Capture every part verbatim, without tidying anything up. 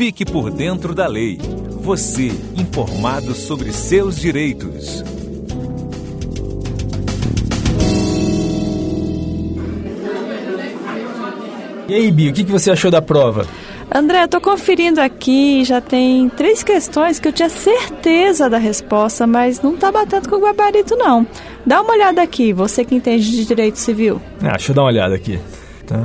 Fique por dentro da lei. Você, informado sobre seus direitos. E aí, Bia, o que você achou da prova? André, eu tô conferindo aqui, já tem três questões que eu tinha certeza da resposta, mas não tá batendo com o gabarito, não. Dá uma olhada aqui, você que entende de direito civil. Ah, deixa eu dar uma olhada aqui. Tá...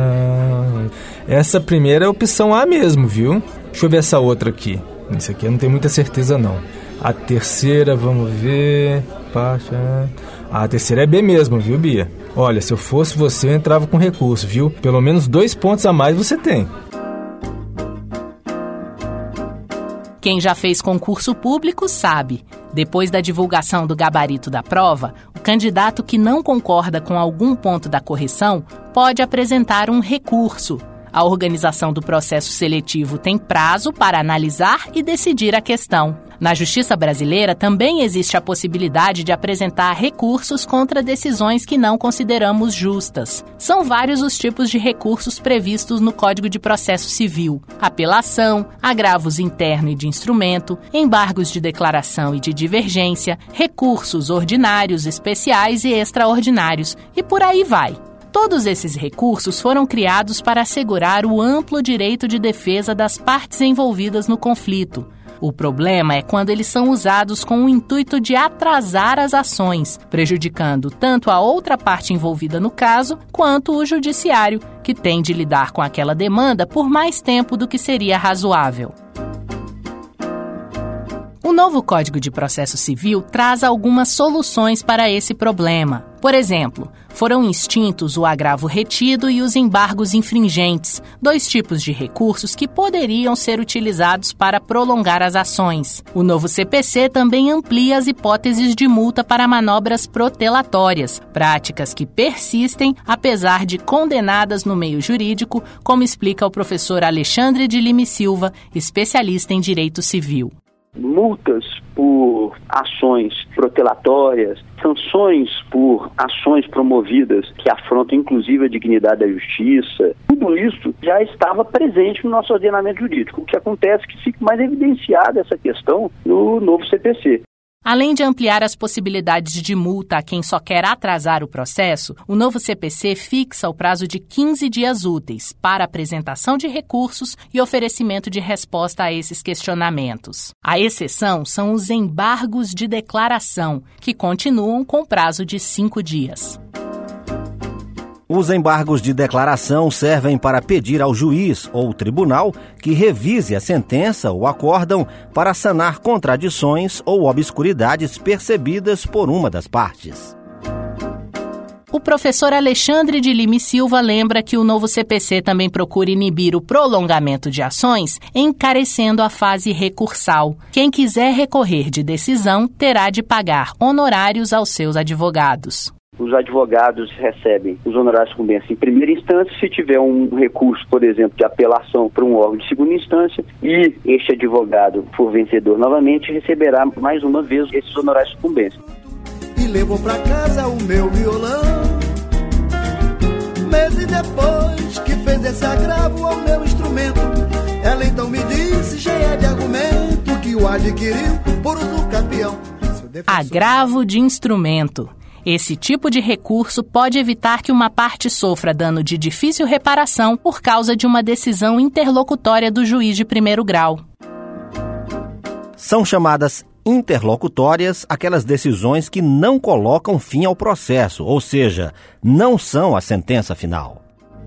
Essa primeira é a opção A mesmo, viu? Deixa eu ver essa outra aqui. Isso aqui eu não tenho muita certeza, não. A terceira, vamos ver... Parte... Ah, a terceira é B mesmo, viu, Bia? Olha, se eu fosse você, eu entrava com recurso, viu? Pelo menos dois pontos a mais você tem. Quem já fez concurso público sabe. Depois da divulgação do gabarito da prova, o candidato que não concorda com algum ponto da correção pode apresentar um recurso. A organização do processo seletivo tem prazo para analisar e decidir a questão. Na Justiça Brasileira também existe a possibilidade de apresentar recursos contra decisões que não consideramos justas. São vários os tipos de recursos previstos no Código de Processo Civil: apelação, agravos interno e de instrumento, embargos de declaração e de divergência, recursos ordinários, especiais e extraordinários, e por aí vai. Todos esses recursos foram criados para assegurar o amplo direito de defesa das partes envolvidas no conflito. O problema é quando eles são usados com o intuito de atrasar as ações, prejudicando tanto a outra parte envolvida no caso, quanto o judiciário, que tem de lidar com aquela demanda por mais tempo do que seria razoável. O novo Código de Processo Civil traz algumas soluções para esse problema. Por exemplo, foram extintos o agravo retido e os embargos infringentes, dois tipos de recursos que poderiam ser utilizados para prolongar as ações. O novo C P C também amplia as hipóteses de multa para manobras protelatórias, práticas que persistem apesar de condenadas no meio jurídico, como explica o professor Alexandre de Lima e Silva, especialista em direito civil. Multas por ações protelatórias, sanções por ações promovidas que afrontam inclusive a dignidade da justiça, tudo isso já estava presente no nosso ordenamento jurídico. O que acontece é que fica mais evidenciada essa questão no novo C P C. Além de ampliar as possibilidades de multa a quem só quer atrasar o processo, o novo C P C fixa o prazo de quinze dias úteis para apresentação de recursos e oferecimento de resposta a esses questionamentos. A exceção são os embargos de declaração, que continuam com prazo de cinco dias. Os embargos de declaração servem para pedir ao juiz ou tribunal que revise a sentença ou acórdão para sanar contradições ou obscuridades percebidas por uma das partes. O professor Alexandre de Lima e Silva lembra que o novo C P C também procura inibir o prolongamento de ações, encarecendo a fase recursal. Quem quiser recorrer de decisão terá de pagar honorários aos seus advogados. Os advogados recebem os honorários sucumbência em primeira instância. Se tiver um recurso, por exemplo, de apelação para um órgão de segunda instância e este advogado for vencedor novamente, receberá mais uma vez esses honorários sucumbência. E levou para casa o meu violão. Meses depois que fez esse agravo ao meu instrumento, ela então me disse, cheia de argumento, que o adquiriu por uso campeão. Agravo de instrumento. Esse tipo de recurso pode evitar que uma parte sofra dano de difícil reparação por causa de uma decisão interlocutória do juiz de primeiro grau. São chamadas interlocutórias aquelas decisões que não colocam fim ao processo, ou seja, não são a sentença final.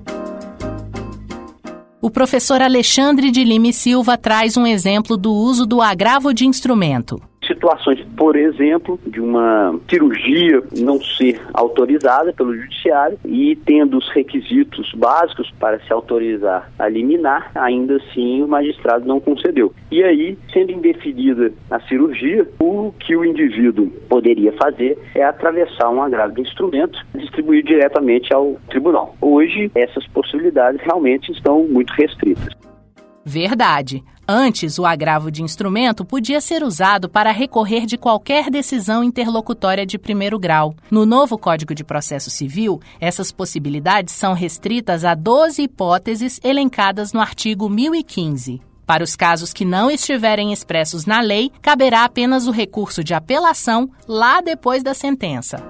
O professor Alexandre de Lima e Silva traz um exemplo do uso do agravo de instrumento. Situações, por exemplo, de uma cirurgia não ser autorizada pelo judiciário e tendo os requisitos básicos para se autorizar a liminar, ainda assim o magistrado não concedeu. E aí, sendo indeferida a cirurgia, o que o indivíduo poderia fazer é atravessar um agravo de instrumento e distribuir diretamente ao tribunal. Hoje, essas possibilidades realmente estão muito restritas. Verdade. Antes, o agravo de instrumento podia ser usado para recorrer de qualquer decisão interlocutória de primeiro grau. No novo Código de Processo Civil, essas possibilidades são restritas a doze hipóteses elencadas no artigo mil e quinze. Para os casos que não estiverem expressos na lei, caberá apenas o recurso de apelação lá depois da sentença.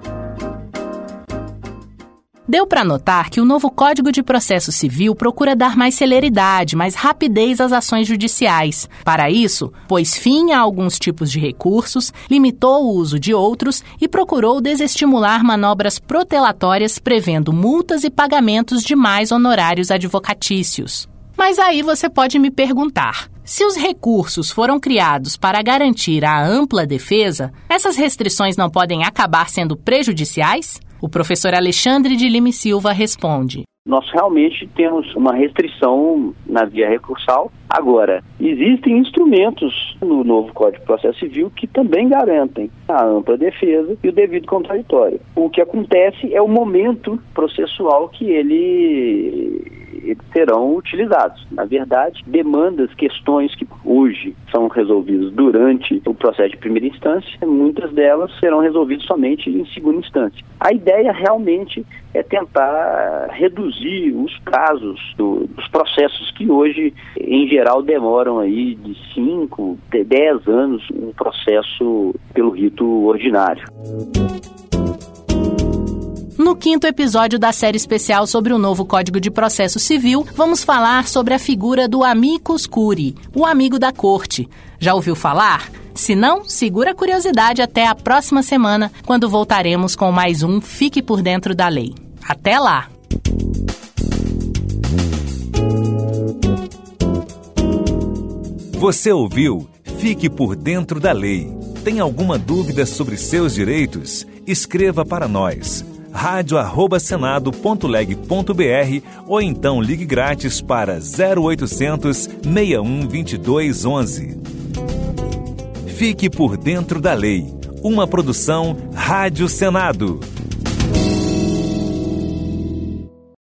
Deu para notar que o novo Código de Processo Civil procura dar mais celeridade, mais rapidez às ações judiciais. Para isso, pôs fim a alguns tipos de recursos, limitou o uso de outros e procurou desestimular manobras protelatórias prevendo multas e pagamentos de mais honorários advocatícios. Mas aí você pode me perguntar, se os recursos foram criados para garantir a ampla defesa, essas restrições não podem acabar sendo prejudiciais? O professor Alexandre de Lima e Silva responde. Nós realmente temos uma restrição na via recursal. Agora, existem instrumentos no novo Código de Processo Civil que também garantem a ampla defesa e o devido contraditório. O que acontece é o momento processual que ele... eles serão utilizados. Na verdade, demandas, questões que hoje são resolvidas durante o processo de primeira instância, muitas delas serão resolvidas somente em segunda instância. A ideia realmente é tentar reduzir os prazos do, dos processos que hoje, em geral, demoram aí de cinco, dez anos um processo pelo rito ordinário. No quinto episódio da série especial sobre o novo Código de Processo Civil, vamos falar sobre a figura do amicus curiae, o amigo da corte. Já ouviu falar? Se não, segura a curiosidade até a próxima semana, quando voltaremos com mais um Fique por Dentro da Lei. Até lá! Você ouviu Fique por Dentro da Lei. Tem alguma dúvida sobre seus direitos? Escreva para nós. rádio arroba senado ponto leg ponto br ou então ligue grátis para zero oitocentos, seis um, vinte e dois, onze. Fique por Dentro da Lei, uma produção Rádio Senado.